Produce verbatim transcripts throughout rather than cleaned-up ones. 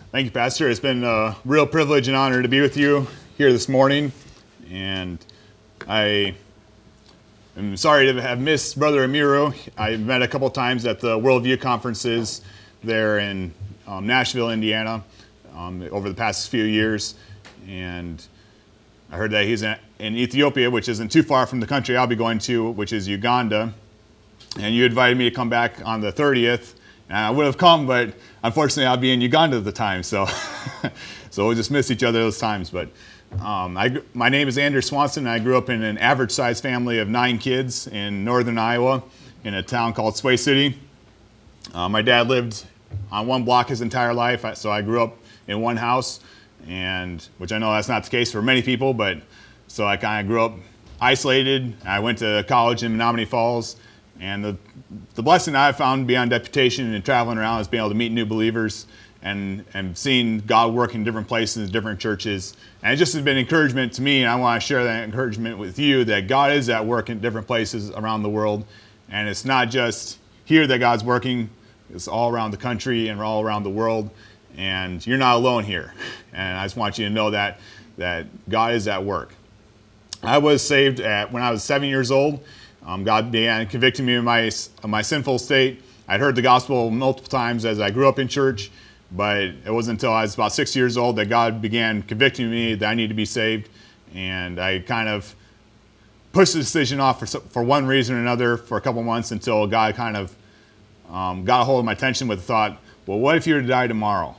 Thank you, Pastor. It's been a real privilege and honor to be with you here this morning. And I am sorry to have missed Brother Amiro. I've met a couple times at the Worldview conferences there in um, Nashville, Indiana, um, over the past few years. And I heard that he's in, in Ethiopia, which isn't too far from the country I'll be going to, which is Uganda. And you invited me to come back on the thirtieth. And I would have come, but unfortunately I'll be in Uganda at the time, so so we'll just miss each other those times. But um, I, my name is Andrew Swanson, and I grew up in an average-sized family of nine kids in northern Iowa in a town called Sway City. Uh, my dad lived on one block his entire life, so I grew up in one house, and which I know that's not the case for many people, but so I kind of grew up isolated. I went to college in Menominee Falls. And the, the blessing I've found beyond deputation and traveling around is being able to meet new believers and, and seeing God work in different places, different churches. And it just has been encouragement to me, and I want to share that encouragement with you, that God is at work in different places around the world. And it's not just here that God's working, it's all around the country and all around the world. And you're not alone here. And I just want you to know that, that God is at work. I was saved at when I was seven years old. Um, God began convicting me of my, of my sinful state. I'd heard the gospel multiple times as I grew up in church, but it wasn't until I was about six years old that God began convicting me that I need to be saved. And I kind of pushed the decision off for, for one reason or another for a couple months until God kind of um, got a hold of my attention with the thought, well, what if you were to die tomorrow?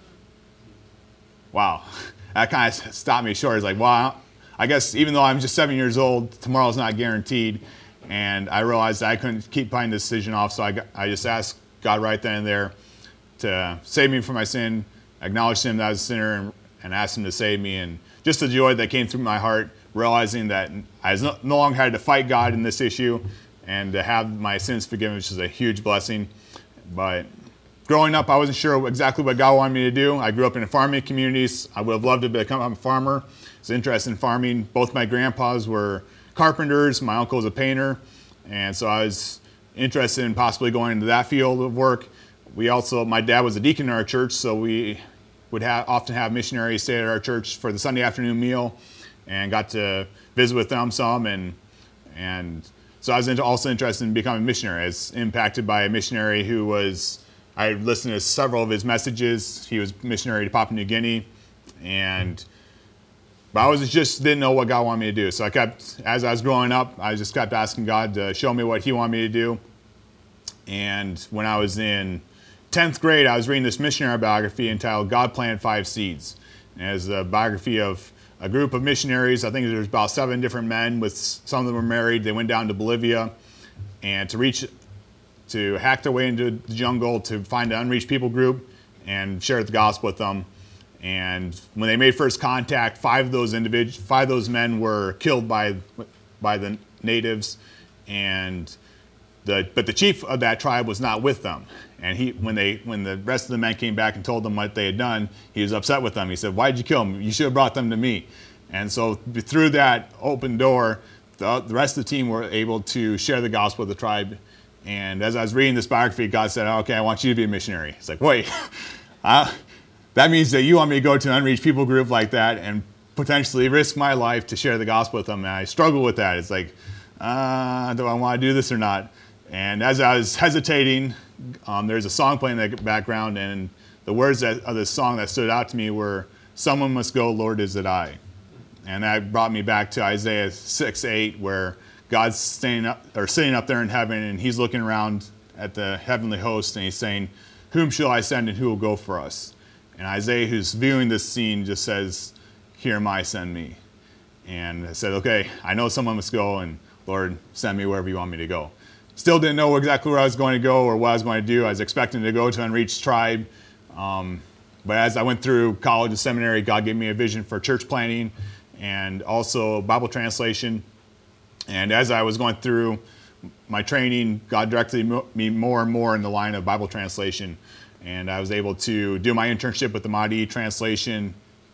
Wow. That kind of stopped me short. It's like, well, I guess even though I'm just seven years old, tomorrow's not guaranteed. And I realized I couldn't keep putting the decision off, so I, got, I just asked God right then and there to save me from my sin, acknowledge Him as a sinner, and, and ask Him to save me. And just the joy that came through my heart, realizing that I was no, no longer had to fight God in this issue, and to have my sins forgiven, which is a huge blessing. But growing up, I wasn't sure exactly what God wanted me to do. I grew up in farming communities. I would have loved to become a farmer. I was interested in farming. Both my grandpas were carpenters. My uncle was a painter, and so I was interested in possibly going into that field of work. We also, my dad was a deacon in our church, so we would have, often have missionaries stay at our church for the Sunday afternoon meal, and got to visit with them some, and and so I was into, also interested in becoming a missionary. I was impacted by a missionary who was, I listened to several of his messages. He was missionary to Papua New Guinea, and But I was just didn't know what God wanted me to do. So I kept, as I was growing up, I just kept asking God to show me what He wanted me to do. And when I was in tenth grade, I was reading this missionary biography entitled God Planted Five Seeds. And it was a biography of a group of missionaries. I think there was about seven different men, with some of them were married. They went down to Bolivia and to reach, to hack their way into the jungle to find an unreached people group and share the gospel with them. And when they made first contact, five of those individuals, five of those men were killed by by the natives, and the but the chief of that tribe was not with them. And he, when they when the rest of the men came back and told them what they had done, he was upset with them. He said, "Why did you kill them? You should have brought them to me." And so through that open door, the, the rest of the team were able to share the gospel with the tribe. And as I was reading this biography, God said, "Okay, I want you to be a missionary." It's like, wait, I. That means that you want me to go to an unreached people group like that and potentially risk my life to share the gospel with them. And I struggle with that. It's like, uh, do I want to do this or not? And as I was hesitating, um, there's a song playing in the background, and the words that, of the song that stood out to me were, "Someone must go, Lord, is it I?" And that brought me back to Isaiah six eight, where God's staying up, or sitting up there in heaven, and He's looking around at the heavenly host, and He's saying, "Whom shall I send, and who will go for us?" And Isaiah, who's viewing this scene, just says, "Here am I, send me." And I said, okay, I know someone must go, and Lord, send me wherever you want me to go. Still didn't know exactly where I was going to go or what I was going to do. I was expecting to go to an unreached tribe. Um, but as I went through college and seminary, God gave me a vision for church planting and also Bible translation. And as I was going through my training, God directed me more and more in the line of Bible translation. And I was able to do my internship with the Mahdi translation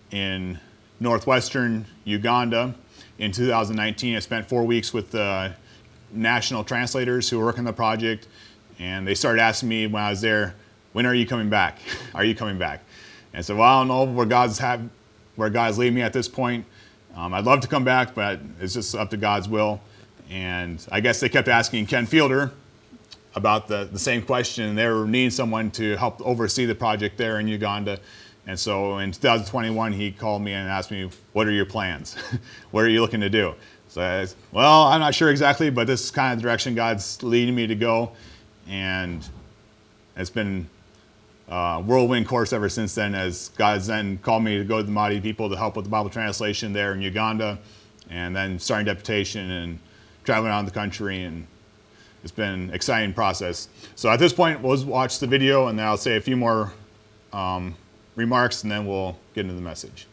in northwestern Uganda. In two thousand nineteen, I spent four weeks with the national translators who were working on the project. And they started asking me when I was there, when are you coming back? Are you coming back? And so, well, I don't know where God's have, where God's leading me at this point. Um, I'd love to come back, but it's just up to God's will. And I guess they kept asking Ken Fielder about the, the same question. They were needing someone to help oversee the project there in Uganda. And so in two thousand twenty-one, he called me and asked me, what are your plans? What are you looking to do? So I said, well, I'm not sure exactly, but this is kind of the direction God's leading me to go. And it's been a whirlwind course ever since then, as God's then called me to go to the Mahdi people to help with the Bible translation there in Uganda, and then starting deputation and traveling around the country, and it's been an exciting process. So at this point, we'll watch the video, and then I'll say a few more um, remarks, and then we'll get into the message.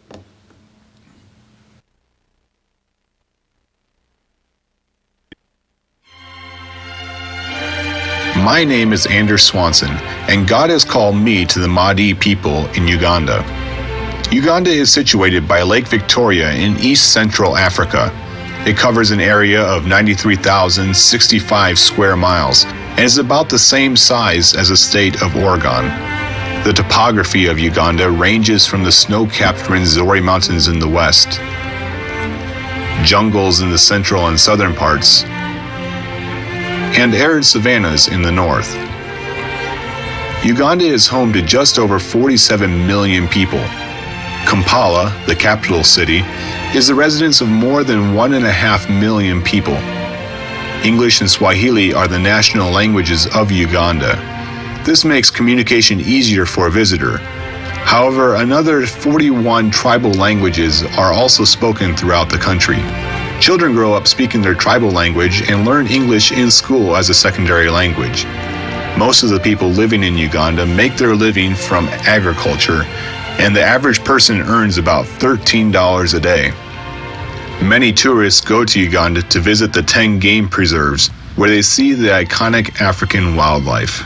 My name is Anders Swanson, and God has called me to the Mahdi people in Uganda. Uganda is situated by Lake Victoria in East Central Africa. It covers an area of ninety-three thousand sixty-five square miles and is about the same size as the state of Oregon. The topography of Uganda ranges from the snow-capped Rwenzori Mountains in the west, jungles in the central and southern parts, and arid savannas in the north. Uganda is home to just over forty-seven million people. Kampala, the capital city, is the residence of more than one and a half million people. English and Swahili are the national languages of Uganda. This makes communication easier for a visitor. However, another forty-one tribal languages are also spoken throughout the country. Children grow up speaking their tribal language and learn English in school as a secondary language. Most of the people living in Uganda make their living from agriculture, and the average person earns about thirteen dollars a day. Many tourists go to Uganda to visit the ten game preserves, where they see the iconic African wildlife.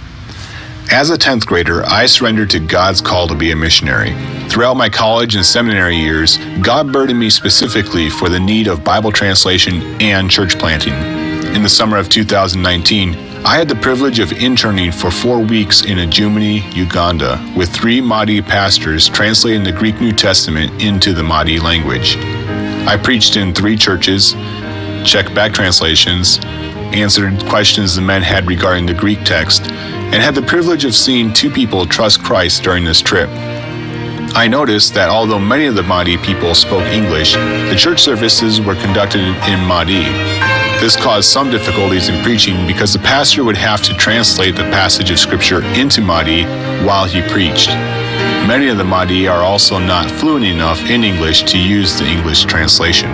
As a tenth grader, I surrendered to God's call to be a missionary. Throughout my college and seminary years, God burdened me specifically for the need of Bible translation and church planting. In the summer of two thousand nineteen, I had the privilege of interning for four weeks in Adjumani, Uganda, with three Mahdi pastors translating the Greek New Testament into the Mahdi language. I preached in three churches, checked back translations, answered questions the men had regarding the Greek text, and had the privilege of seeing two people trust Christ during this trip. I noticed that although many of the Mahdi people spoke English, the church services were conducted in Mahdi. This caused some difficulties in preaching because the pastor would have to translate the passage of scripture into Mahdi while he preached. Many of the Mahdi are also not fluent enough in English to use the English translation.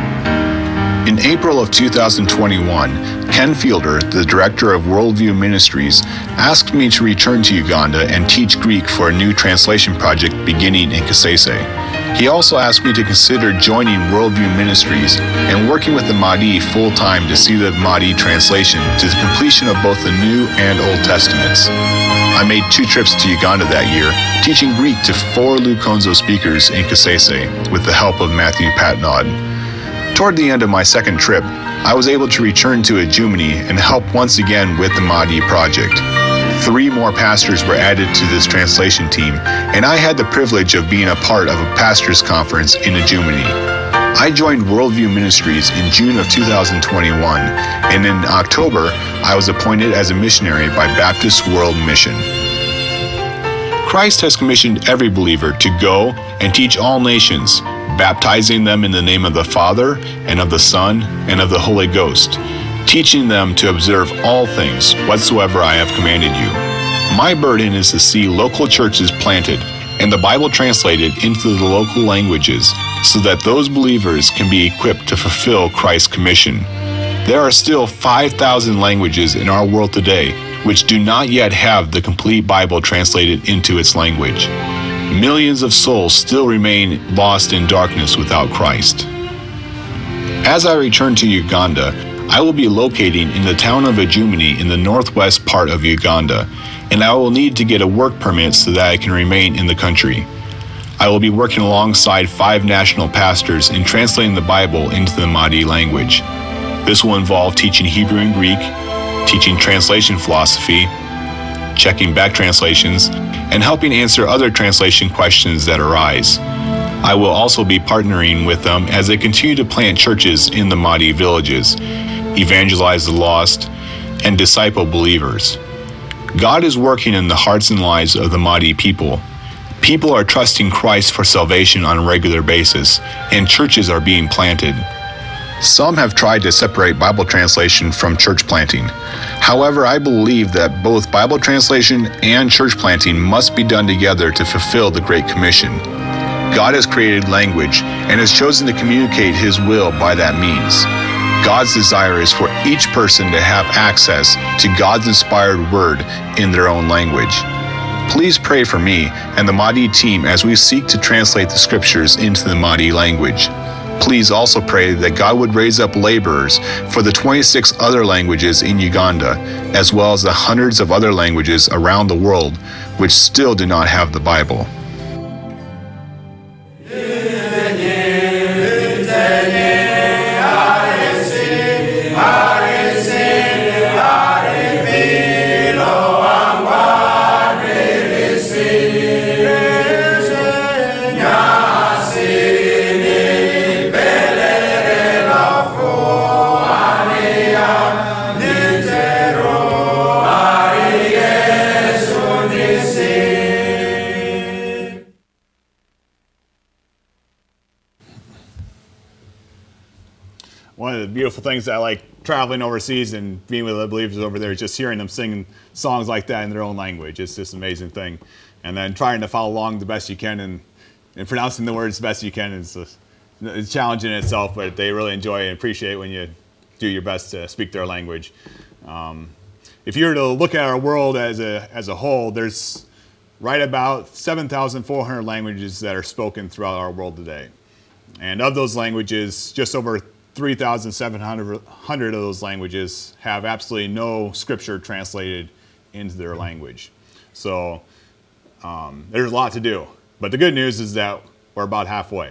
In April of two thousand twenty-one, Ken Fielder, the director of Worldview Ministries, asked me to return to Uganda and teach Greek for a new translation project beginning in Kasese. He also asked me to consider joining Worldview Ministries and working with the Mahdi full-time to see the Mahdi translation to the completion of both the New and Old Testaments. I made two trips to Uganda that year, teaching Greek to four Lukonzo speakers in Kasese with the help of Matthew Patnod. Toward the end of my second trip, I was able to return to Adjumani and help once again with the Mahdi project. Three more pastors were added to this translation team, and I had the privilege of being a part of a pastors' conference in Adjumani. I joined Worldview Ministries in June of two thousand twenty-one, and in October, I was appointed as a missionary by Baptist World Mission. Christ has commissioned every believer to go and teach all nations, baptizing them in the name of the Father, and of the Son, and of the Holy Ghost, teaching them to observe all things whatsoever I have commanded you. My burden is to see local churches planted and the Bible translated into the local languages so that those believers can be equipped to fulfill Christ's commission. There are still five thousand languages in our world today which do not yet have the complete Bible translated into its language. Millions of souls still remain lost in darkness without Christ. As I return to Uganda, I will be locating in the town of Adjumani in the northwest part of Uganda, and I will need to get a work permit so that I can remain in the country. I will be working alongside five national pastors in translating the Bible into the Mahdi language. This will involve teaching Hebrew and Greek, teaching translation philosophy, checking back translations, and helping answer other translation questions that arise. I will also be partnering with them as they continue to plant churches in the Mahdi villages, evangelize the lost, and disciple believers. God is working in the hearts and lives of the Mahdi people. People are trusting Christ for salvation on a regular basis, and churches are being planted. Some have tried to separate Bible translation from church planting. However, I believe that both Bible translation and church planting must be done together to fulfill the Great Commission. God has created language and has chosen to communicate His will by that means. God's desire is for each person to have access to God's inspired word in their own language. Please pray for me and the Mahdi team as we seek to translate the scriptures into the Mahdi language. Please also pray that God would raise up laborers for the twenty-six other languages in Uganda, as well as the hundreds of other languages around the world which still do not have the Bible. One of the beautiful things that I like traveling overseas and being with the believers over there is just hearing them singing songs like that in their own language. It's just an amazing thing. And then trying to follow along the best you can and, and pronouncing the words the best you can is a, it's a challenge in itself, but they really enjoy and appreciate when you do your best to speak their language. Um, if you were to look at our world as a, as a whole, there's right about seven thousand four hundred languages that are spoken throughout our world today. And of those languages, just over three thousand seven hundred of those languages have absolutely no scripture translated into their language. So um, there's a lot to do. But the good news is that we're about halfway.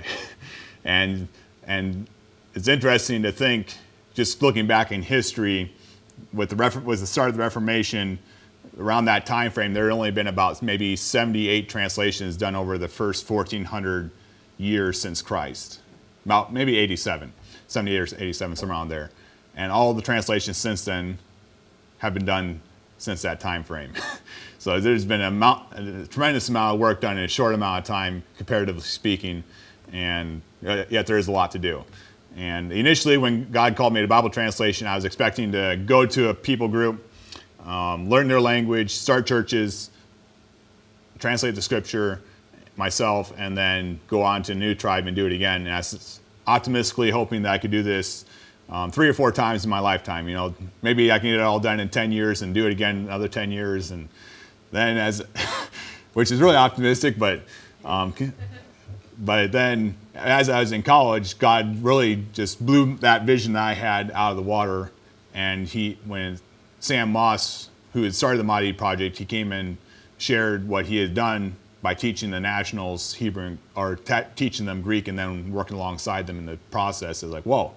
and and it's interesting to think, just looking back in history, with the, Ref- with the start of the Reformation, around that time frame, there had only been about maybe seventy-eight translations done over the first fourteen hundred years since Christ. About maybe eighty-seven. seventy-eight or eighty-seven, somewhere around there. And all the translations since then have been done since that time frame. So there's been a, amount, a tremendous amount of work done in a short amount of time, comparatively speaking, and yet there is a lot to do. And initially, when God called me to Bible translation, I was expecting to go to a people group, um, learn their language, start churches, translate the scripture myself, and then go on to a new tribe and do it again. And I was optimistically hoping that I could do this um, three or four times in my lifetime. You know, maybe I can get it all done in ten years and do it again another ten years, and then as, which is really optimistic, but um, but then as I was in college, God really just blew that vision that I had out of the water. And he, when Sam Moss, who had started the Mahdi Project, he came and shared what he had done by teaching the nationals Hebrew, or t- teaching them Greek, and then working alongside them in the process. It's like, whoa,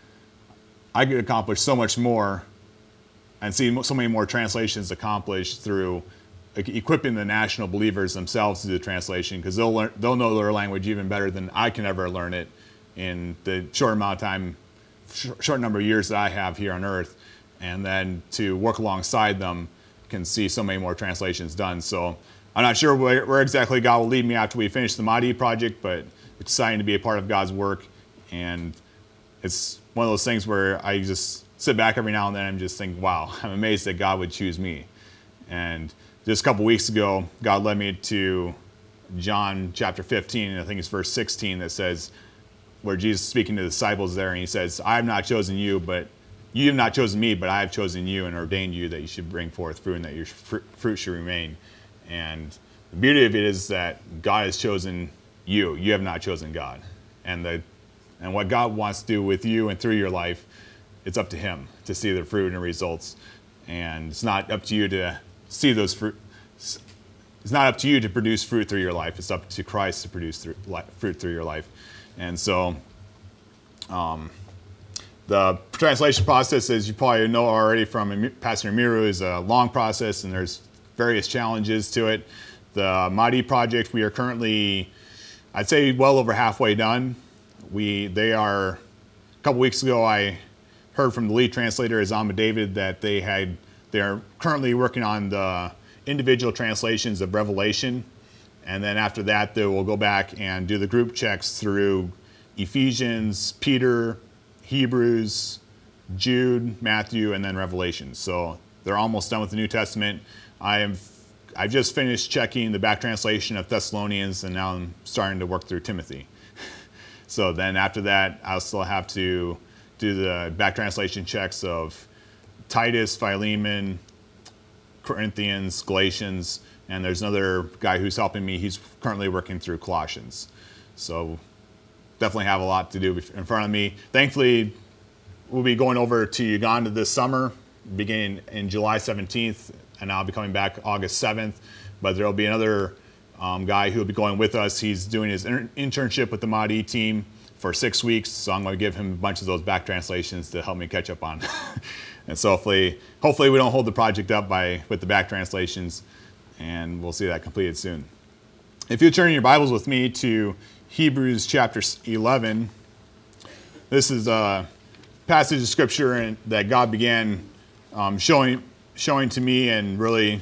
I could accomplish so much more and see so many more translations accomplished through equipping the national believers themselves to do the translation, because they'll learn, they'll know their language even better than I can ever learn it in the short amount of time, sh- short number of years that I have here on earth. And then to work alongside them can see so many more translations done. So I'm not sure where, where exactly God will lead me after we finish the Mahdi Project, but it's exciting to be a part of God's work. And it's one of those things where I just sit back every now and then and just think, wow, I'm amazed that God would choose me. And just a couple weeks ago, God led me to John chapter fifteen, and I think it's verse sixteen, that says, where Jesus is speaking to the disciples there, and he says, I have not chosen you, but you have not chosen me, but I have chosen you and ordained you that you should bring forth fruit and that your fr- fruit should remain. And the beauty of it is that God has chosen you. You have not chosen God. And the and what God wants to do with you and through your life, it's up to him to see the fruit and the results. And it's not up to you to see those fruit. It's not up to you to produce fruit through your life. It's up to Christ to produce through, fruit through your life. And so um, the translation process, as you probably know already from Pastor Amiru, is a long process, and there's various challenges to it. The Mahdi project, we are currently, I'd say, well over halfway done. We, they are, a couple weeks ago, I heard from the lead translator, Azama David, that they had, they're currently working on the individual translations of Revelation. And then after that, they will go back and do the group checks through Ephesians, Peter, Hebrews, Jude, Matthew, and then Revelation. So they're almost done with the New Testament. I am, I've just finished checking the back translation of Thessalonians, and now I'm starting to work through Timothy. So then after that, I'll still have to do the back translation checks of Titus, Philemon, Corinthians, Galatians, and there's another guy who's helping me. He's currently working through Colossians. So definitely have a lot to do in front of me. Thankfully, we'll be going over to Uganda this summer, beginning in July seventeenth, and I'll be coming back August seventh. But there'll be another um, guy who will be going with us. He's doing his inter- internship with the Mahdi team for six weeks, so I'm going to give him a bunch of those back translations to help me catch up on. And so hopefully, hopefully we don't hold the project up by with the back translations, and we'll see that completed soon. If you turn your Bibles with me to Hebrews chapter eleven, this is a passage of scripture in, that God began um, showing showing to me and really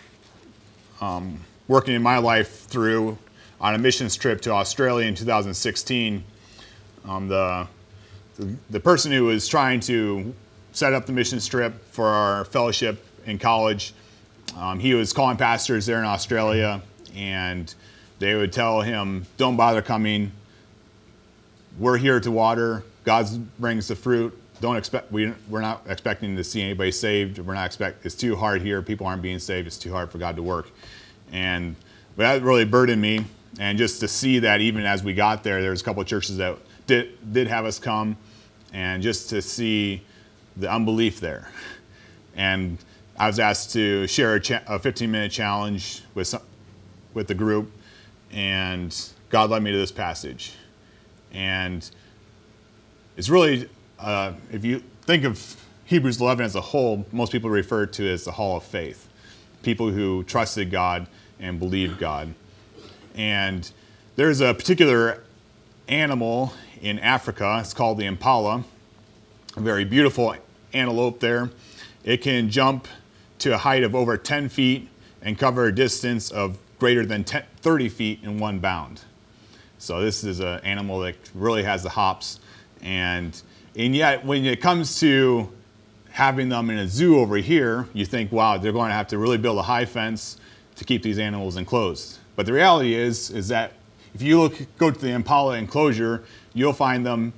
um, working in my life through on a missions trip to Australia in two thousand sixteen. Um, the, the the person who was trying to set up the missions trip for our fellowship in college, um, he was calling pastors there in Australia, and they would tell him, "Don't bother coming. We're here to water. God brings the fruit. Don't expect. We we're not expecting to see anybody saved. We're not expect. It's too hard here. People aren't being saved. It's too hard for God to work." And but that really burdened me. And just to see that, even as we got there, there was a couple of churches that did did have us come, and just to see the unbelief there. And I was asked to share a, cha- a fifteen minute challenge with some, with the group, and God led me to this passage. And it's really, uh, if you think of Hebrews eleven as a whole, most people refer to it as the hall of faith. People who trusted God and believed God. And there's a particular animal in Africa, it's called the impala, a very beautiful antelope there. It can jump to a height of over ten feet and cover a distance of greater than ten, thirty feet in one bound. So this is an animal that really has the hops. And, and yet, when it comes to having them in a zoo over here, you think, wow, they're going to have to really build a high fence to keep these animals enclosed. But the reality is, is that if you look, go to the impala enclosure, you'll find them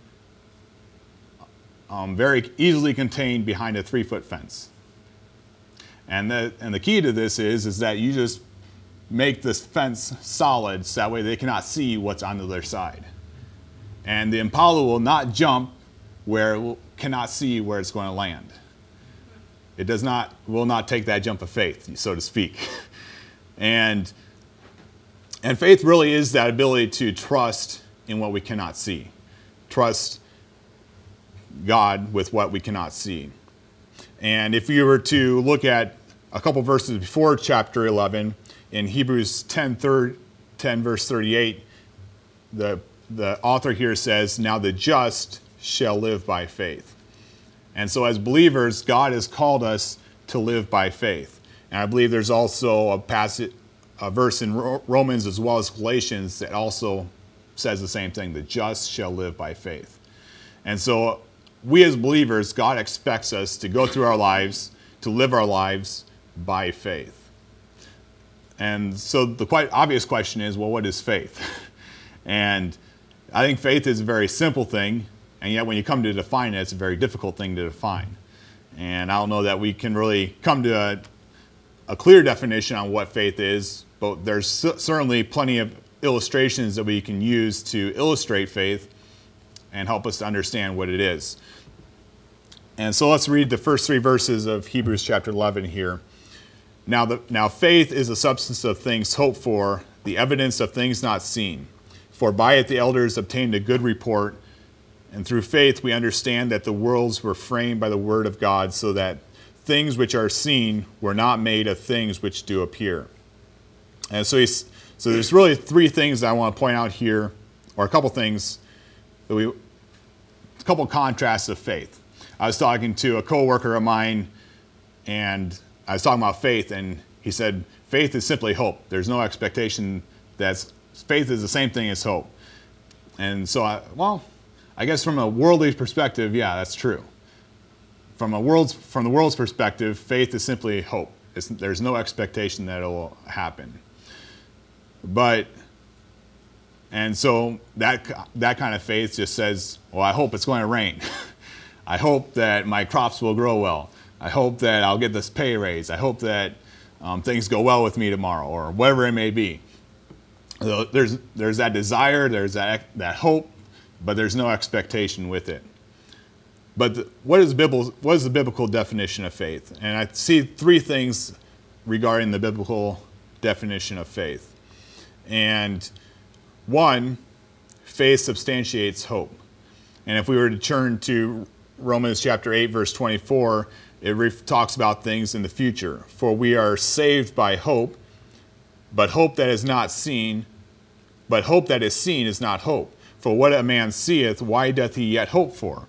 um, very easily contained behind a three-foot fence. And the, and the key to this is, is that you just make this fence solid so that way they cannot see what's on the other side. And the impala will not jump where it will, cannot see where it's going to land. It does not, will not take that jump of faith, so to speak. And, and faith really is that ability to trust in what we cannot see. Trust God with what we cannot see. And if you were to look at a couple verses before chapter eleven, in Hebrews ten, ten verse thirty-eight, the, the author here says, "Now the just shall live by faith." And so as believers, God has called us to live by faith. And I believe there's also a passage, a verse in Romans as well as Galatians that also says the same thing, the just shall live by faith. And so we as believers, God expects us to go through our lives, to live our lives by faith. And so the quite obvious question is, well, what is faith? And I think faith is a very simple thing, and yet when you come to define it, it's a very difficult thing to define. And I don't know that we can really come to a, a clear definition on what faith is, but there's certainly plenty of illustrations that we can use to illustrate faith and help us to understand what it is. And so let's read the first three verses of Hebrews chapter eleven here. Now, the, now faith is the substance of things hoped for, the evidence of things not seen. For by it the elders obtained a good report, and through faith we understand that the worlds were framed by the word of God, so that things which are seen were not made of things which do appear. And so he's, so there's really three things that I want to point out here, or a couple things that we, a couple contrasts of faith. I was talking to a coworker of mine, and I was talking about faith, and he said, faith is simply hope. There's no expectation. That's faith is the same thing as hope. And so, I, well, I guess from a worldly perspective, yeah, that's true. From a world's from the world's perspective, faith is simply hope. It's, there's no expectation that it will happen. But, and so that that kind of faith just says, well, I hope it's going to rain. I hope that my crops will grow well. I hope that I'll get this pay raise. I hope that um, things go well with me tomorrow, or whatever it may be. So there's there's that desire, there's that that hope, but there's no expectation with it. But the, what is biblical? What is the biblical definition of faith? And I see three things regarding the biblical definition of faith. And one, faith substantiates hope. And if we were to turn to Romans chapter eight, verse twenty-four, it re- talks about things in the future. For we are saved by hope, but hope that is not seen, but hope that is seen is not hope. For what a man seeth, why doth he yet hope for?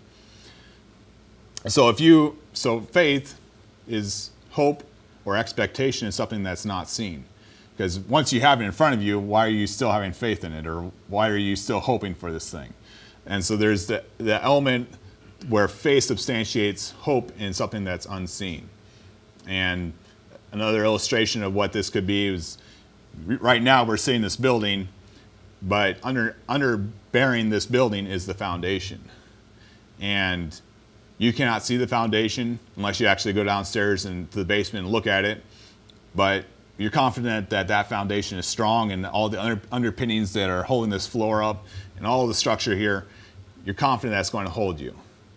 So if you, so faith is hope or expectation is something that's not seen. Because once you have it in front of you, why are you still having faith in it? Or why are you still hoping for this thing? And so there's the, the element where faith substantiates hope in something that's unseen. And another illustration of what this could be is, right now we're seeing this building, but under under bearing this building is the foundation. And you cannot see the foundation unless you actually go downstairs and to the basement and look at it. But you're confident that that foundation is strong, and all the under, underpinnings that are holding this floor up and all of the structure here, you're confident that's going to hold you.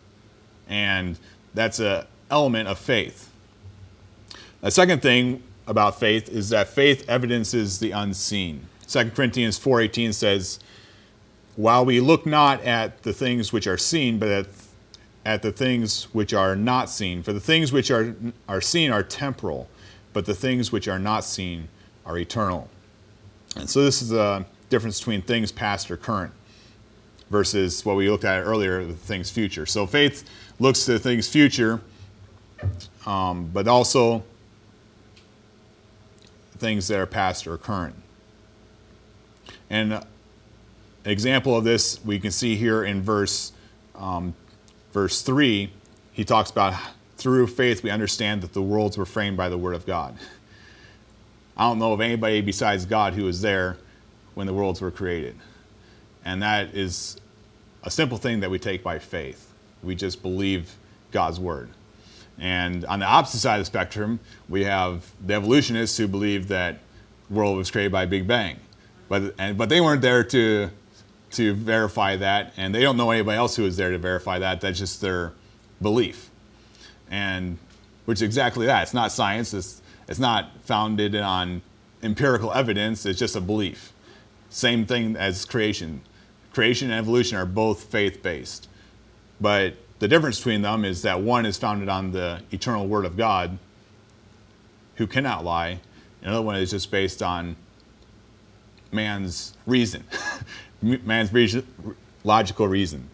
And that's an element of faith. The second thing about faith is that faith evidences the unseen. Second Corinthians four eighteen says, while we look not at the things which are seen, but at, at the things which are not seen. For the things which are, are seen are temporal, but the things which are not seen are eternal. And so this is a difference between things past or current versus what we looked at earlier, the things future. So faith looks to things future, um, but also things that are past or current. And an example of this we can see here in verse um, verse three. He talks about through faith we understand that the worlds were framed by the word of God. I don't know of anybody besides God who was there when the worlds were created. And that is a simple thing that we take by faith. We just believe God's word. And on the opposite side of the spectrum, we have the evolutionists who believe that the world was created by Big Bang. But and but they weren't there to to verify that, and they don't know anybody else who was there to verify that. That's just their belief. And which is exactly that. It's not science. It's, it's not founded on empirical evidence. It's just a belief. Same thing as creation. Creation and evolution are both faith-based. But the difference between them is that one is founded on the eternal word of God, who cannot lie. And another one is just based on man's reason, man's reason, logical reason.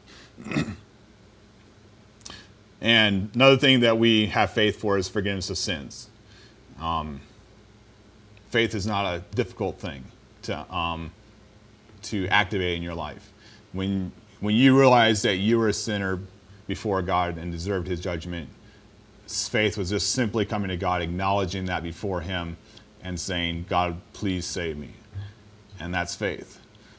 And another thing that we have faith for is forgiveness of sins. Um, faith is not a difficult thing to um, to activate in your life. When when you realize that you were a sinner before God and deserved his judgment, faith was just simply coming to God, acknowledging that before him and saying, God, please save me. And that's faith.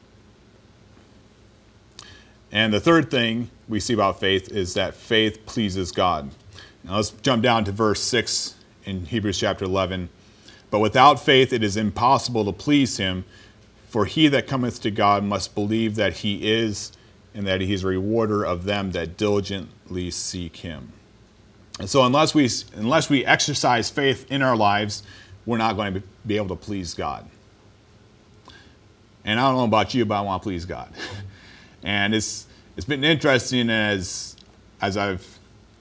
And the third thing we see about faith is that faith pleases God. Now let's jump down to verse six in Hebrews chapter eleven. But without faith it is impossible to please him, for he that cometh to God must believe that he is, and that he is a rewarder of them that diligently seek him. And so unless we unless we exercise faith in our lives, we're not going to be able to please God. And I don't know about you, but I want to please God. And it's it's been interesting as as I've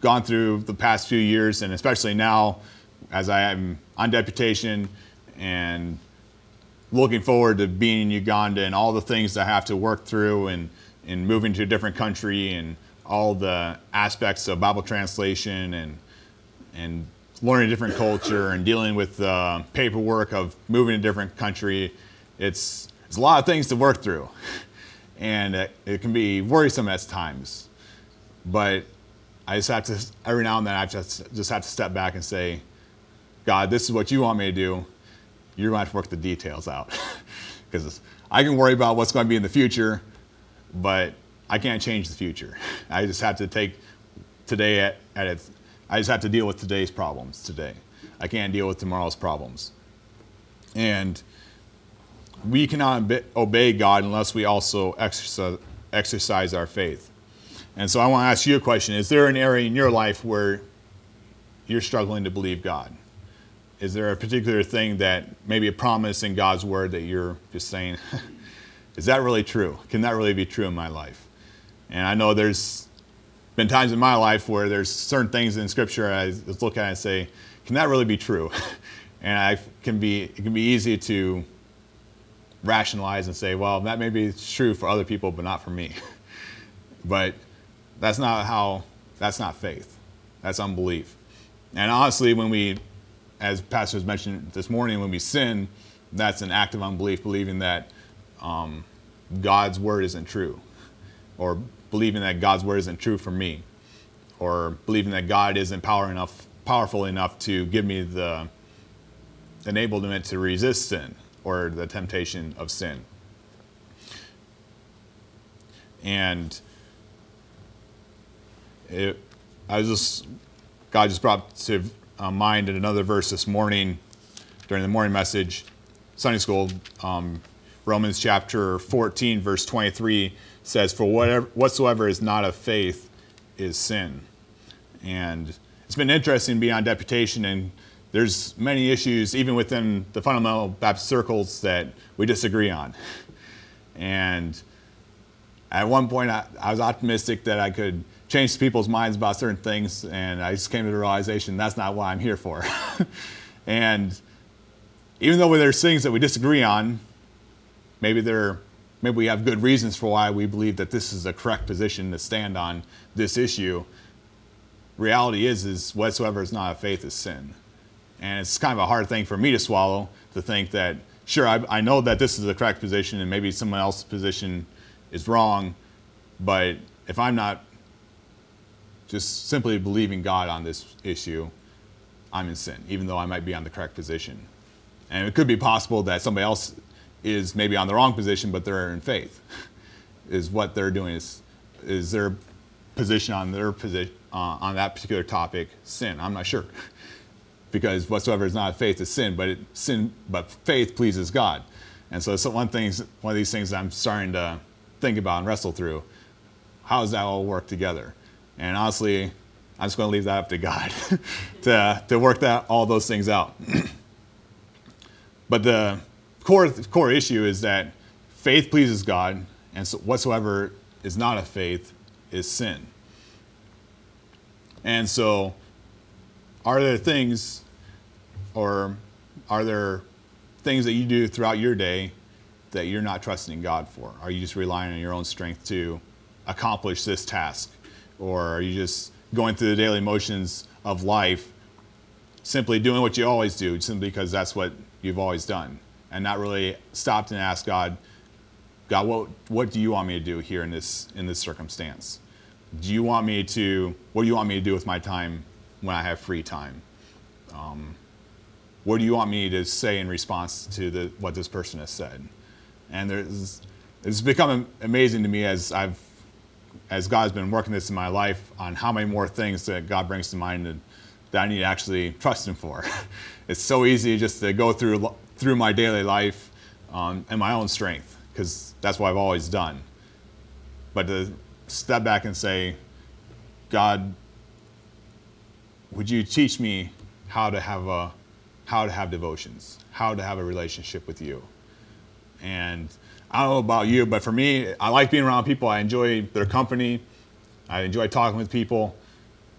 gone through the past few years, and especially now as I am on deputation and looking forward to being in Uganda and all the things I have to work through, and, and moving to a different country, and all the aspects of Bible translation, and and learning a different culture, and dealing with the paperwork of moving to a different country. It's, it's a lot of things to work through, and it, it can be worrisome at times. But I just have to, every now and then, I just, just have to step back and say, God, this is what you want me to do. You're going to have to work the details out. Because I can worry about what's going to be in the future, but I can't change the future. I just have to take today at, at its, I just have to deal with today's problems today. I can't deal with tomorrow's problems. And we cannot obey God unless we also exercise, exercise our faith. And so I want to ask you a question. Is there an area in your life where you're struggling to believe God? Is there a particular thing that, maybe a promise in God's word, that you're just saying, is that really true? Can that really be true in my life? And I know there's been times in my life where there's certain things in Scripture I just look at and say, can that really be true? And I can be, it can be easy to rationalize and say, well, that may be true for other people, but not for me. But that's not how, that's not faith. That's unbelief. And honestly, when we, as pastors mentioned this morning, when we sin, that's an act of unbelief, believing that um, God's word isn't true, or believing that God's word isn't true for me, or believing that God isn't power enough, powerful enough to give me the enablement to resist sin or the temptation of sin. And it, I was just, God just brought to uh, mind in another verse this morning during the morning message, Sunday school, um, Romans chapter fourteen, verse twenty-three says, for whatever, whatsoever is not of faith is sin. And it's been interesting being on deputation, and there's many issues, even within the fundamental Baptist circles, that we disagree on. And at one point, I, I was optimistic that I could change people's minds about certain things, and I just came to the realization that's not what I'm here for. And even though there's things that we disagree on, maybe there, maybe we have good reasons for why we believe that this is the correct position to stand on this issue. Reality is, is whatsoever is not of faith is sin. And it's kind of a hard thing for me to swallow, to think that, sure, I, I know that this is the correct position and maybe someone else's position is wrong, but if I'm not just simply believing God on this issue, I'm in sin, even though I might be on the correct position. And it could be possible that somebody else is maybe on the wrong position, but they're in faith. Is what they're doing is, is their position on their position uh, on that particular topic sin? I'm not sure. Because whatsoever is not faith is sin, but it, sin, but faith pleases God. And so it's one thing, one of these things I'm starting to think about and wrestle through. How does that all work together? And honestly, I'm just going to leave that up to God to to work that all those things out. But the core core issue is that faith pleases God, and so whatsoever is not of faith is sin. And so, are there things, or are there things that you do throughout your day that you're not trusting God for? Are you just relying on your own strength to accomplish this task? Or are you just going through the daily motions of life, simply doing what you always do, simply because that's what you've always done, and not really stopped and asked God, God, what what do you want me to do here in this in this circumstance? Do you want me to, what do you want me to do with my time when I have free time? Um, what do you want me to say in response to the, what this person has said? And there's, it's become amazing to me as I've, as God's been working this in my life, on how many more things that God brings to mind that, that I need to actually trust Him for. It's so easy just to go through through my daily life um, in my own strength, because that's what I've always done. But to step back and say, God, would you teach me how to have a, how to have devotions, how to have a relationship with you? And I don't know about you, but for me, I like being around people. I enjoy their company. I enjoy talking with people.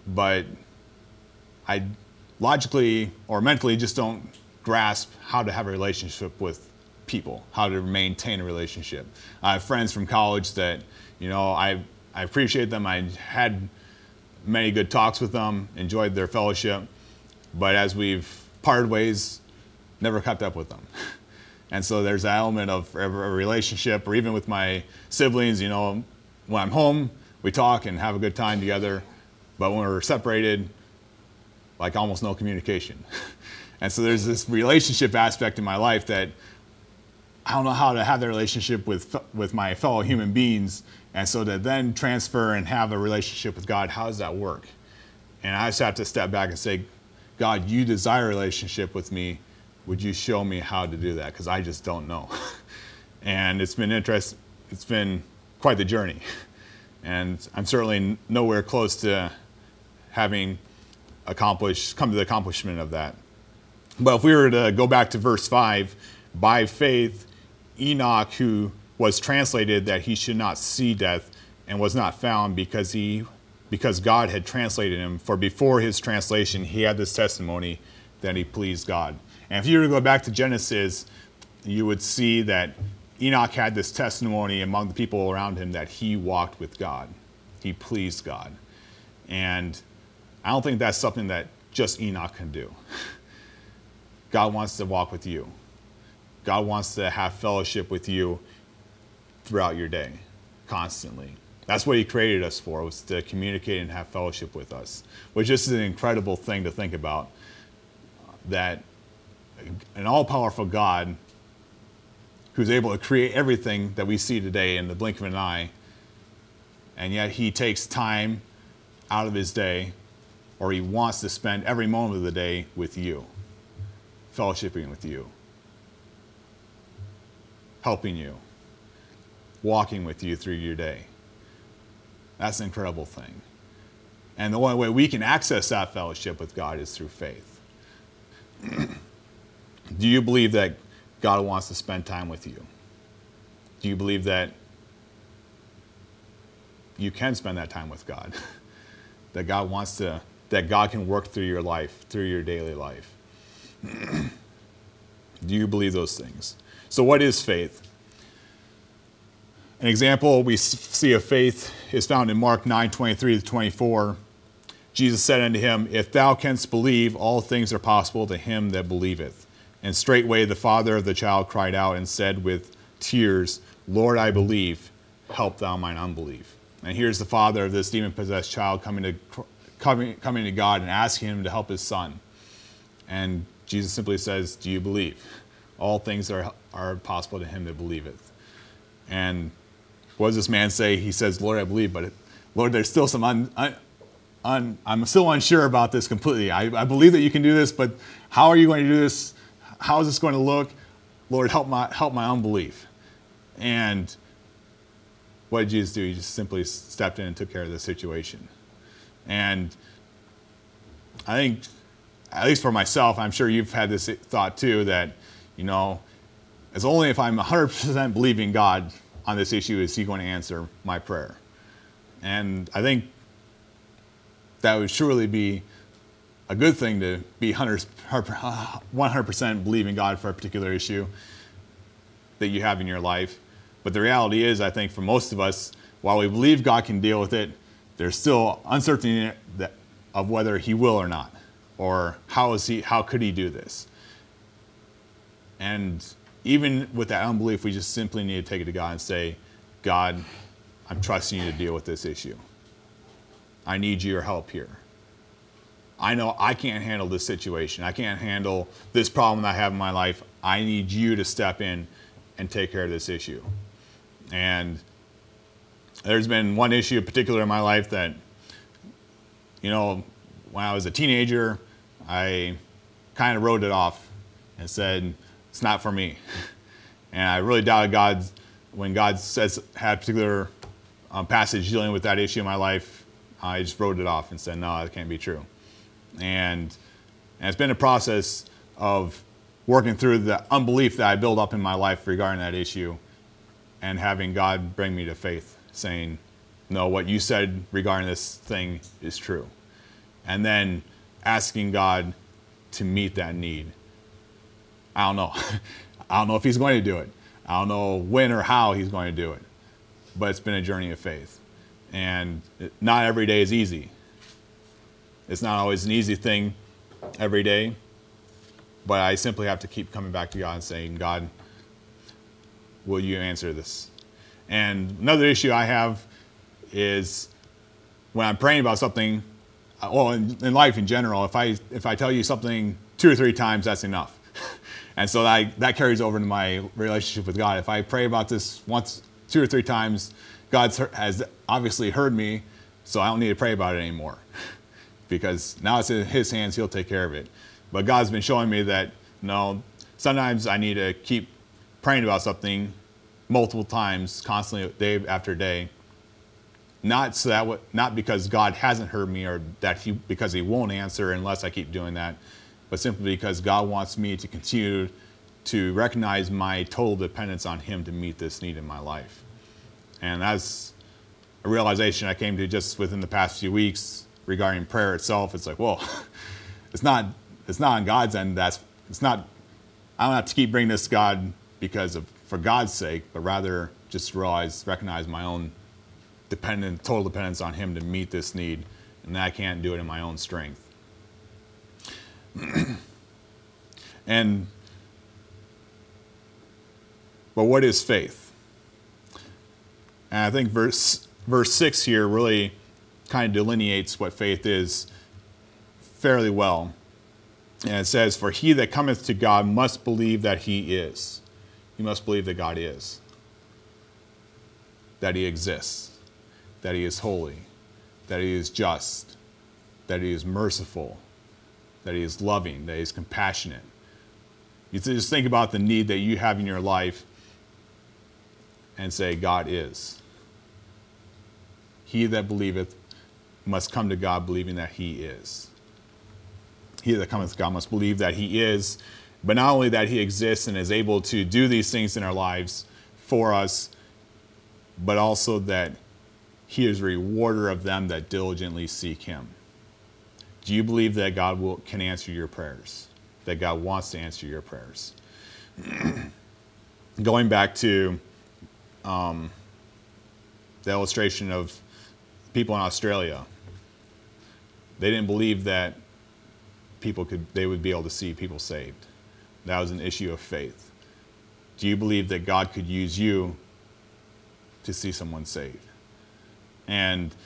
but I logically or mentally just don't grasp how to have a relationship with people, how to maintain a relationship. I have friends from college that, you know, I I appreciate them. I had many good talks with them, enjoyed their fellowship, but as we've parted ways, never kept up with them. And so there's that element of a relationship, or even with my siblings, you know, when I'm home, we talk and have a good time together, but when we're separated, like almost no communication. And so there's this relationship aspect in my life that I don't know how to have that relationship with with my fellow human beings, and so to then transfer and have a relationship with God, how does that work? And I just have to step back and say, God, you desire a relationship with me. Would you show me how to do that? Because I just don't know. And it's been interesting. It's been quite the journey. And I'm certainly nowhere close to having accomplished, come to the accomplishment of that. But if we were to go back to verse five, by faith, Enoch, who was translated that he should not see death, and was not found because he, because God had translated him. For before his translation, he had this testimony that he pleased God. And if you were to go back to Genesis, you would see that Enoch had this testimony among the people around him that he walked with God. He pleased God. And I don't think that's something that just Enoch can do. God wants to walk with you. God wants to have fellowship with you throughout your day, constantly. That's what he created us for, was to communicate and have fellowship with us, which is an incredible thing to think about, that an all-powerful God who's able to create everything that we see today in the blink of an eye, and yet he takes time out of his day, or he wants to spend every moment of the day with you, fellowshipping with you, helping you, walking with you through your day. That's an incredible thing. And the only way we can access that fellowship with God is through faith. Do you believe that God wants to spend time with you? Do you believe that you can spend that time with God? That God wants to, that God can work through your life, through your daily life? Do you believe those things? So what is faith? An example we see of faith is found in Mark nine, twenty-three to twenty-four. Jesus said unto him, If thou canst believe, all things are possible to him that believeth. And straightway the father of the child cried out and said with tears, Lord, I believe, help thou mine unbelief. And here's the father of this demon-possessed child coming to, coming, coming to God and asking him to help his son. And Jesus simply says, do you believe? All things are, are possible to him that believeth. And what does this man say? He says, Lord, I believe, but Lord, there's still some un, un, un, I'm still unsure about this completely. I, I believe that you can do this, but how are you going to do this? How is this going to look? Lord, help my help my unbelief. And what did Jesus do? He just simply stepped in and took care of the situation. And I think, at least for myself, I'm sure you've had this thought too, that, you know, it's only if I'm one hundred percent believing God on this issue is he going to answer my prayer. And I think that would surely be a good thing, to be one hundred percent believing God for a particular issue that you have in your life. But the reality is, I think for most of us, while we believe God can deal with it, there's still uncertainty that, of whether he will or not, or how is he, how could he do this? And even with that unbelief, we just simply need to take it to God and say, God, I'm trusting you to deal with this issue. I need your help here. I know I can't handle this situation. I can't handle this problem that I have in my life. I need you to step in and take care of this issue. And there's been one issue in particular in my life that, you know, when I was a teenager, I kind of wrote it off and said, it's not for me. And I really doubted God when God says had a particular um, passage dealing with that issue in my life. I just wrote it off and said, no, that can't be true. And, and it's been a process of working through the unbelief that I built up in my life regarding that issue, and having God bring me to faith, saying, no, what you said regarding this thing is true. and then asking God to meet that need. I don't know. I don't know if he's going to do it. I don't know when or how he's going to do it. But it's been a journey of faith. And it, not every day is easy. It's not always an easy thing every day. But I simply have to keep coming back to God and saying, God, will you answer this? And another issue I have is when I'm praying about something, well, in, in life in general, if I if I tell you something two or three times, that's enough. And so that, that carries over into my relationship with God. If I pray about this once, two or three times, God has obviously heard me, so I don't need to pray about it anymore. Because now it's in his hands, he'll take care of it. But God's been showing me that, no, sometimes I need to keep praying about something multiple times, constantly, day after day. Not so that, not because God hasn't heard me or that he, because he won't answer unless I keep doing that, but simply because God wants me to continue to recognize my total dependence on him to meet this need in my life. And that's a realization I came to just within the past few weeks regarding prayer itself. It's like, well, it's not, it's not on God's end. That's, it's not, I don't have to keep bringing this to God because of, for God's sake, but rather just realize, recognize my own dependent, total dependence on him to meet this need, and that I can't do it in my own strength. And, but what is faith? And I think verse verse six here really kind of delineates what faith is fairly well. And it says, for he that cometh to God must believe that he is. He must believe that God is. That he exists. That he is holy. That he is just. That he is merciful. That he is loving. That he is compassionate. You just think about the need that you have in your life and say, God is. He that believeth must come to God believing that he is. He that cometh to God must believe that he is, but not only that he exists and is able to do these things in our lives for us, but also that he is a rewarder of them that diligently seek him. Do you believe that God will, can answer your prayers? That God wants to answer your prayers? Going back to um, the illustration of people in Australia, they didn't believe that people could, they would be able to see people saved. That was an issue of faith. Do you believe that God could use you to see someone saved? And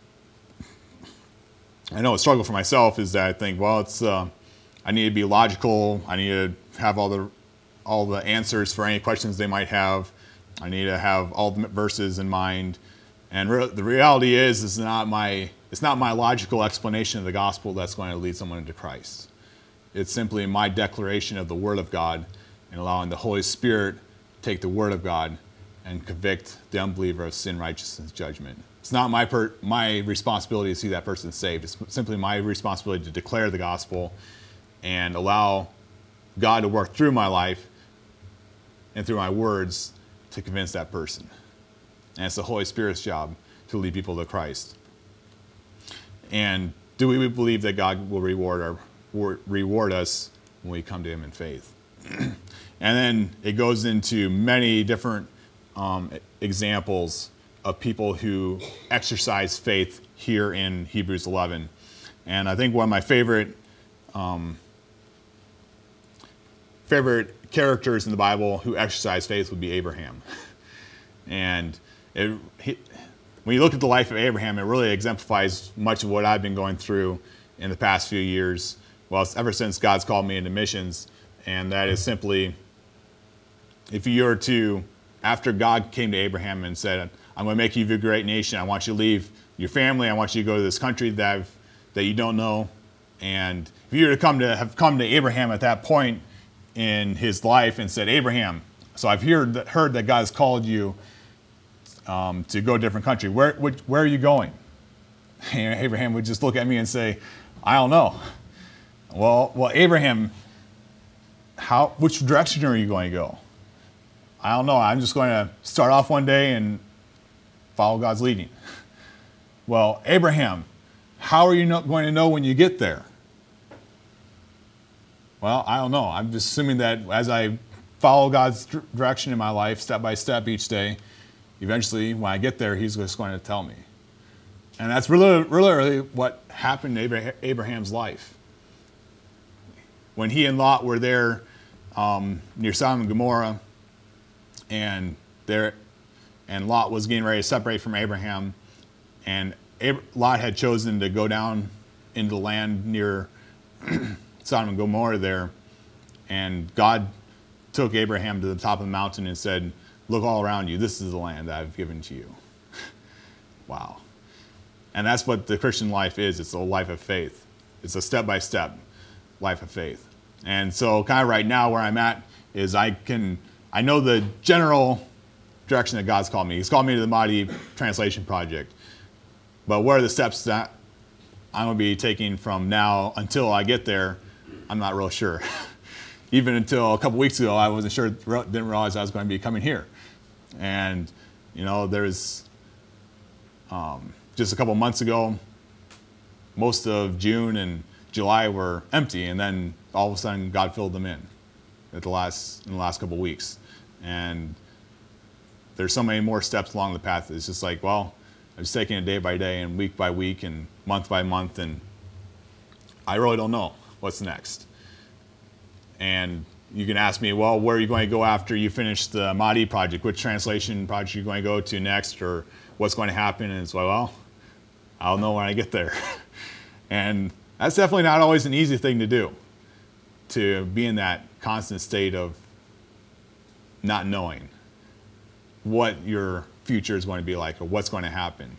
I know a struggle for myself is that I think, well, it's uh, I need to be logical. I need to have all the all the answers for any questions they might have. I need to have all the verses in mind. And re- the reality is, it's not my it's not my logical explanation of the gospel that's going to lead someone into Christ. It's simply my declaration of the Word of God and allowing the Holy Spirit take the Word of God and convict the unbeliever of sin, righteousness, judgment. It's not my per- my responsibility to see that person saved. It's simply my responsibility to declare the gospel and allow God to work through my life and through my words to convince that person. And it's the Holy Spirit's job to lead people to Christ. And do we believe that God will reward our reward us when we come to him in faith? And then it goes into many different um, examples of people who exercise faith here in Hebrews eleven. And I think one of my favorite um, favorite characters in the Bible who exercise faith would be Abraham. And it, he, when you look at the life of Abraham, it really exemplifies much of what I've been going through in the past few years. Well, it's ever since God's called me into missions. And that is simply, if you were to, after God came to Abraham and said, I'm going to make you a great nation. I want you to leave your family. I want you to go to this country that I've, that you don't know. And if you were to come to have come to Abraham at that point in his life and said, Abraham, so I've heard that, heard that God has called you um, to go to a different country. Where, which, where are you going? And Abraham would just look at me and say, I don't know. Well, well, Abraham, how? Which direction are you going to go? I don't know. I'm just going to start off one day and follow God's leading. Well, Abraham, how are you not going to know when you get there? Well, I don't know. I'm just assuming that as I follow God's direction in my life, step by step each day, eventually when I get there, he's just going to tell me. And that's really, really, really what happened in Abraham's life. When he and Lot were there um, near Sodom and Gomorrah, and there, and Lot was getting ready to separate from Abraham, and Ab- Lot had chosen to go down into the land near Sodom and Gomorrah there, and God took Abraham to the top of the mountain and said, look all around you, this is the land that I've given to you. Wow. And that's what the Christian life is. It's a life of faith. It's a step-by-step life of faith. And so kind of right now where I'm at is I can, I know the general direction that God's called me. He's called me to the Mahdi Translation Project. But what are the steps that I'm going to be taking from now until I get there? I'm not real sure. Even until a couple weeks ago, I wasn't sure, didn't realize I was going to be coming here. And, you know, there's um, just a couple months ago, most of June and July were empty, and then all of a sudden God filled them in at the last in the last couple weeks. And there's so many more steps along the path. It's just like, well, I'm just taking it day by day and week by week and month by month, and I really don't know what's next. And you can ask me, well, where are you going to go after you finish the Mahdi project? Which translation project are you going to go to next, or what's going to happen? And it's like, well, I'll know when I get there. And that's definitely not always an easy thing to do, to be in that constant state of not knowing what your future is going to be like or what's going to happen.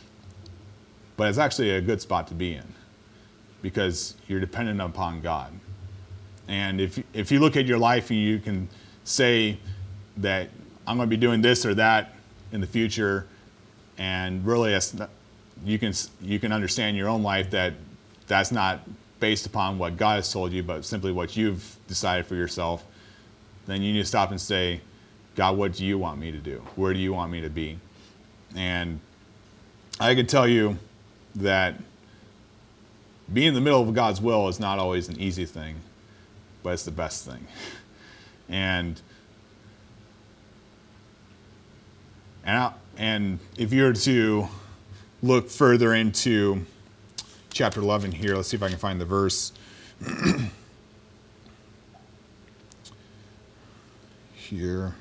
But it's actually a good spot to be in because you're dependent upon God. And if if you look at your life and you can say that I'm going to be doing this or that in the future, and really you can you can understand your own life that that's not based upon what God has told you, but simply what you've decided for yourself, then you need to stop and say, God, what do you want me to do? Where do you want me to be? And I can tell you that being in the middle of God's will is not always an easy thing, but it's the best thing. And and, I, and if you were to look further into chapter eleven here, let's see if I can find the verse. Here.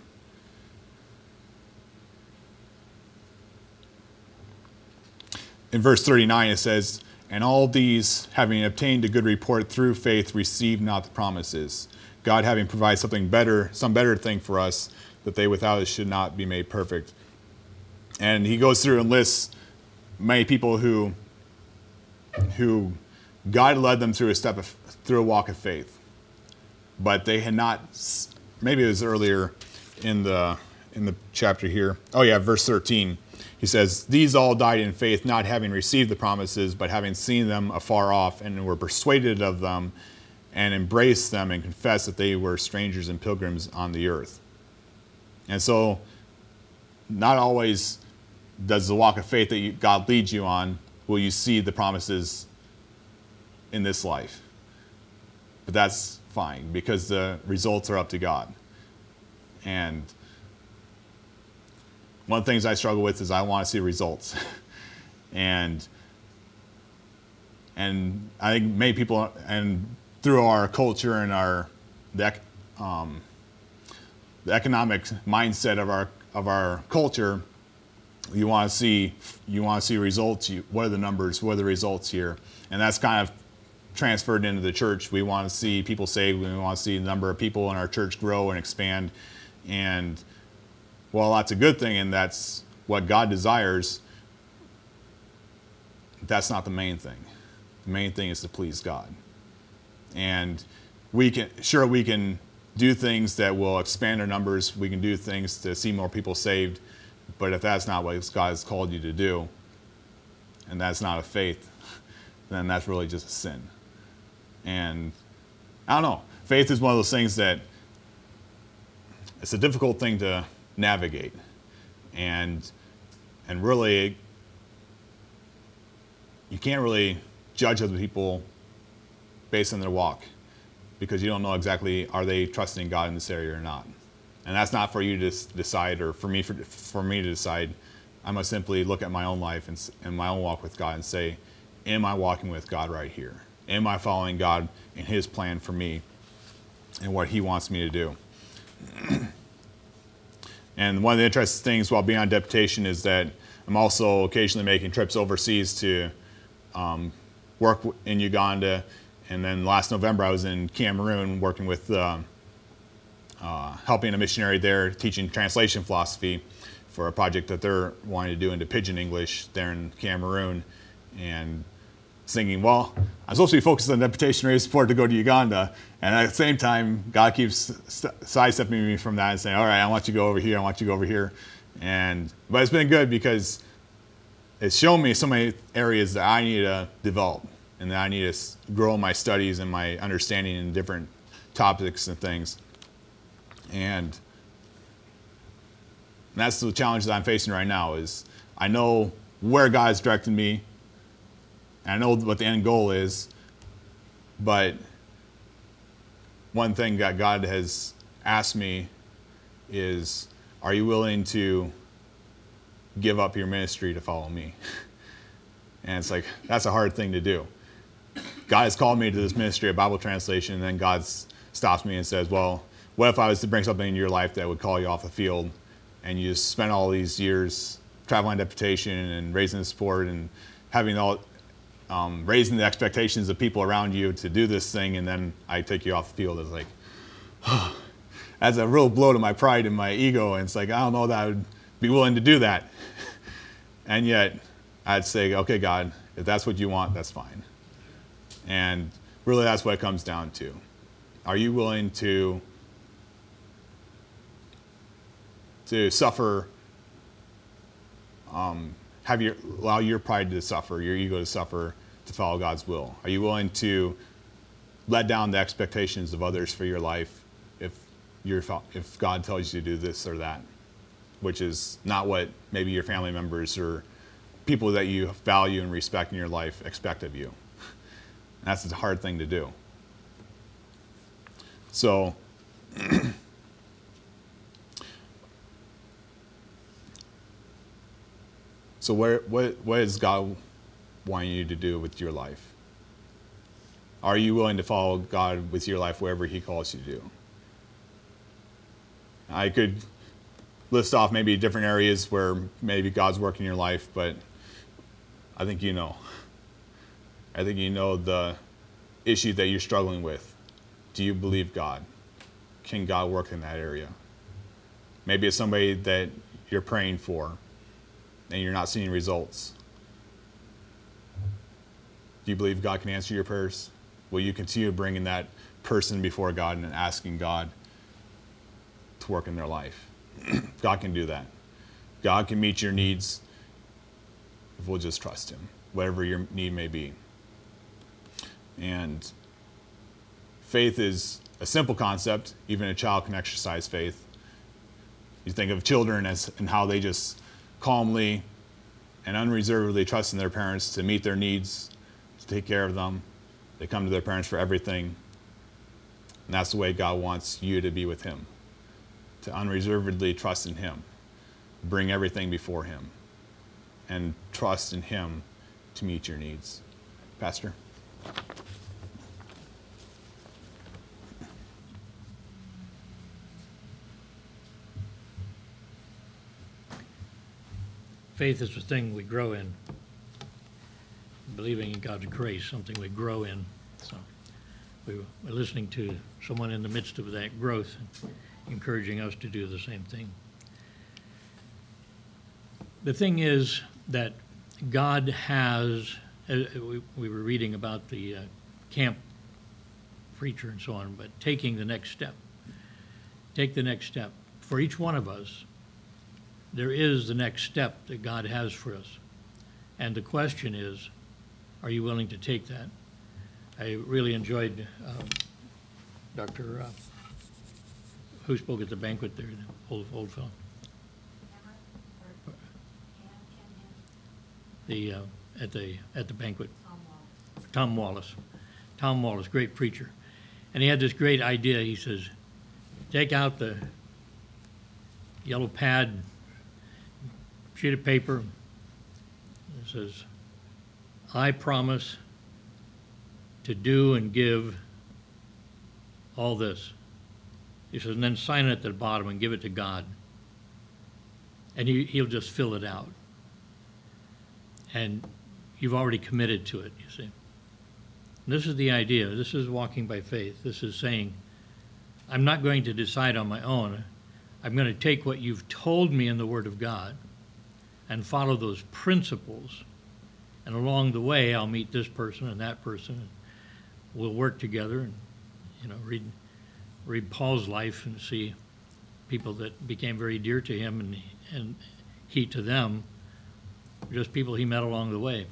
In verse thirty-nine it says, and all these, having obtained a good report through faith, received not the promises. God having provided something better, some better thing for us, that they without us should not be made perfect. And he goes through and lists many people who, who God led them through a step of, through a walk of faith, but they had not. Maybe it was earlier in the in the chapter here. Oh yeah, verse thirteen. He says, these all died in faith, not having received the promises, but having seen them afar off, and were persuaded of them, and embraced them, and confessed that they were strangers and pilgrims on the earth. And so, not always does the walk of faith that you, God leads you on, will you see the promises in this life. But that's fine, because the results are up to God. And one of the things I struggle with is I want to see results. and and I think many people, and through our culture and our the, um, the economic mindset of our of our culture, you want to see you want to see results. You, what are the numbers? What are the results here? And that's kind of transferred into the church. We want to see people saved. We want to see the number of people in our church grow and expand. And well, that's a good thing, and that's what God desires. That's not the main thing. The main thing is to please God. And we can, sure, we can do things that will expand our numbers. We can do things to see more people saved. But if that's not what God has called you to do, and that's not a faith, then that's really just a sin. And I don't know. Faith is one of those things that it's a difficult thing to navigate, and and really you can't really judge other people based on their walk, because you don't know exactly, are they trusting God in this area or not. And that's not for you to decide, or for me for, for me to decide. I must simply look at my own life and, and my own walk with God and say, am I walking with God right here? Am I following God in his plan for me and what he wants me to do? And one of the interesting things while being on deputation is that I'm also occasionally making trips overseas to um, work in Uganda. And then last November I was in Cameroon working with, uh, uh, helping a missionary there teaching translation philosophy for a project that they're wanting to do into Pidgin English there in Cameroon. And thinking, well, I'm supposed to be focused on deputation radio support to go to Uganda, and at the same time, God keeps st- sidestepping me from that and saying, all right, I want you to go over here, I want you to go over here. And but it's been good because it's shown me so many areas that I need to develop and that I need to s- grow my studies and my understanding in different topics and things. And that's the challenge that I'm facing right now. Is I know where God's directing me, and I know what the end goal is, but one thing that God has asked me is, are you willing to give up your ministry to follow me? And it's like, that's a hard thing to do. God has called me to this ministry of Bible translation, and then God stops me and says, well, what if I was to bring something into your life that would call you off the field, and you just spent all these years traveling deputation and raising the support and having all, um, raising the expectations of people around you to do this thing, and then I take you off the field. It's like, oh, that's a real blow to my pride and my ego. And it's like, I don't know that I would be willing to do that. And yet I'd say, okay, God, if that's what you want, that's fine. And really that's what it comes down to. Are you willing to to suffer, um, have your, allow your pride to suffer, your ego to suffer, to follow God's will? Are you willing to let down the expectations of others for your life if you're, if God tells you to do this or that, which is not what maybe your family members or people that you value and respect in your life expect of you? That's a hard thing to do. So, so where, what, what is God wanting you to do with your life? Are you willing to follow God with your life wherever he calls you to do? I could list off maybe different areas where maybe God's working in your life, but I think you know. I think you know the issue that you're struggling with. Do you believe God? Can God work in that area? Maybe it's somebody that you're praying for and you're not seeing results. Do you believe God can answer your prayers? Will you continue bringing that person before God and asking God to work in their life? God can do that. God can meet your needs if we'll just trust him, whatever your need may be. And faith is a simple concept. Even a child can exercise faith. You think of children as and how they just calmly and unreservedly trust in their parents to meet their needs, to take care of them. They come to their parents for everything. And that's the way God wants you to be with him, to unreservedly trust in him, bring everything before him, and trust in him to meet your needs. Pastor? Faith is a thing we grow in. Believing in God's grace, something we grow in. So we we're listening to someone in the midst of that growth, encouraging us to do the same thing. The thing is that God has, uh, we, we were reading about the uh, camp preacher and so on, but taking the next step. Take the next step. For each one of us, there is the next step that God has for us. And the question is, are you willing to take that? I really enjoyed uh, Doctor Uh, who spoke at the banquet there, the old, old fellow. The uh, at the at the banquet. Tom Wallace. Tom Wallace, great preacher. And he had this great idea. He says, take out the yellow pad, sheet of paper. It says, I promise to do and give all this. He says, and then sign it at the bottom and give it to God. And he, he'll just fill it out. And you've already committed to it, you see. This is the idea. This is walking by faith. This is saying, I'm not going to decide on my own. I'm going to take what you've told me in the Word of God and follow those principles. And along the way, I'll meet this person and that person. And we'll work together and, you know, read read Paul's life and see people that became very dear to him, and and he to them, just people he met along the way.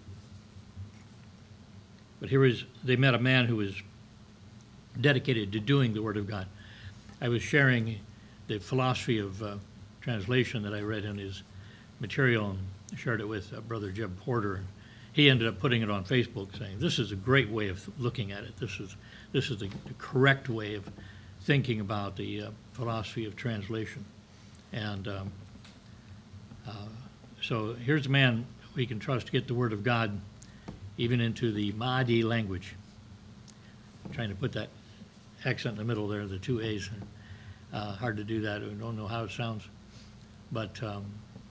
But here is, they met a man who was dedicated to doing the Word of God. I was sharing the philosophy of uh, translation that I read in his material and shared it with uh, Brother Jeb Porter. He ended up putting it on Facebook saying, this is a great way of looking at it. This is this is the, the correct way of thinking about the uh, philosophy of translation. And um, uh, so here's a man we can trust to get the Word of God even into the Mahdi language. I'm trying to put that accent in the middle there, the two A's. Uh, hard to do that. We don't know how it sounds. But um,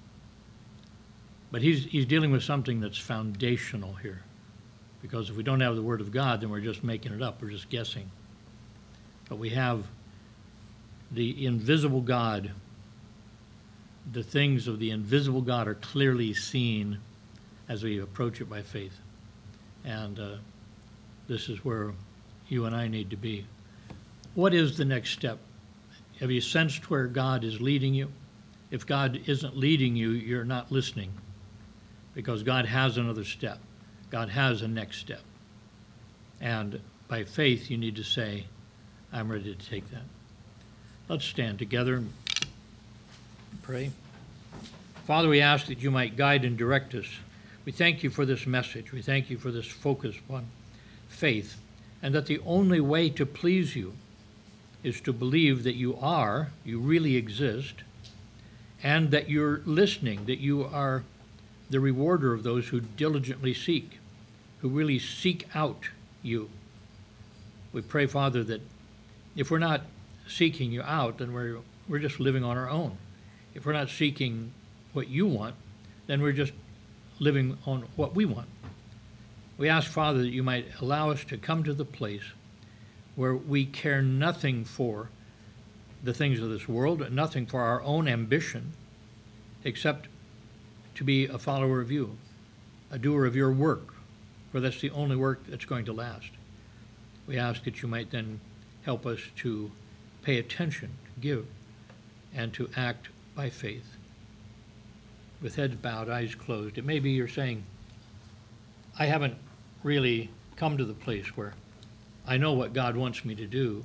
but he's he's dealing with something that's foundational here. Because if we don't have the Word of God, then we're just making it up. We're just guessing. But we have the invisible God. The things of the invisible God are clearly seen as we approach it by faith. And uh, this is where you and I need to be. What is the next step? Have you sensed where God is leading you? If God isn't leading you, you're not listening, because God has another step. God has a next step. And by faith, you need to say, I'm ready to take that. Let's stand together and pray. Father, we ask that you might guide and direct us. We thank you for this message. We thank you for this focus on faith, and that the only way to please you is to believe that you are, you really exist, and that you're listening, that you are the rewarder of those who diligently seek, who really seek out you. We pray, Father, that if we're not seeking you out, then we're we're just living on our own. If we're not seeking what you want, then we're just living on what we want. We ask, Father, that you might allow us to come to the place where we care nothing for the things of this world, nothing for our own ambition, except to be a follower of you, a doer of your work, for that's the only work that's going to last. We ask that you might then help us to pay attention, to give, and to act by faith. With heads bowed, eyes closed, it may be you're saying, I haven't really come to the place where I know what God wants me to do,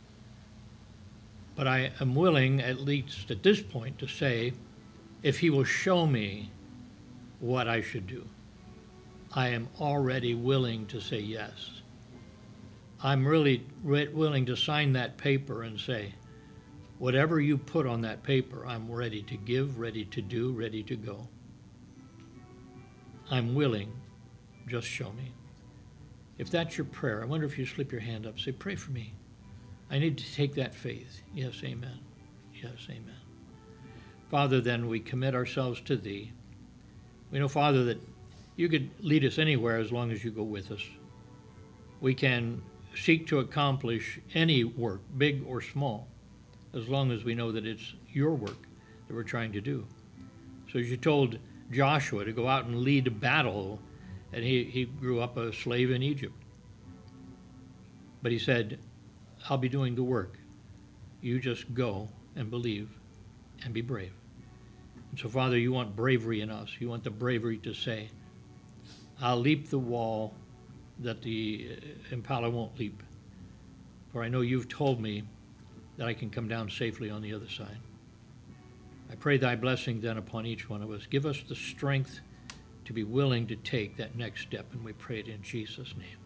but I am willing, at least at this point, to say, if he will show me what I should do, I am already willing to say yes. I'm really re- willing to sign that paper and say, whatever you put on that paper, I'm ready to give, ready to do, ready to go. I'm willing, just show me. If that's your prayer, I wonder if you slip your hand up, say, pray for me. I need to take that faith. Yes, amen. Yes, amen. Father, then we commit ourselves to thee. We know, Father, that you could lead us anywhere as long as you go with us. We can seek to accomplish any work, big or small, as long as we know that it's your work that we're trying to do. So as you told Joshua to go out and lead a battle, and he, he grew up a slave in Egypt. But he said, I'll be doing the work. You just go and believe and be brave. And so, Father, you want bravery in us. You want the bravery to say, I'll leap the wall that the impala won't leap. For I know you've told me that I can come down safely on the other side. I pray thy blessing then upon each one of us. Give us the strength to be willing to take that next step, and we pray it in Jesus' name.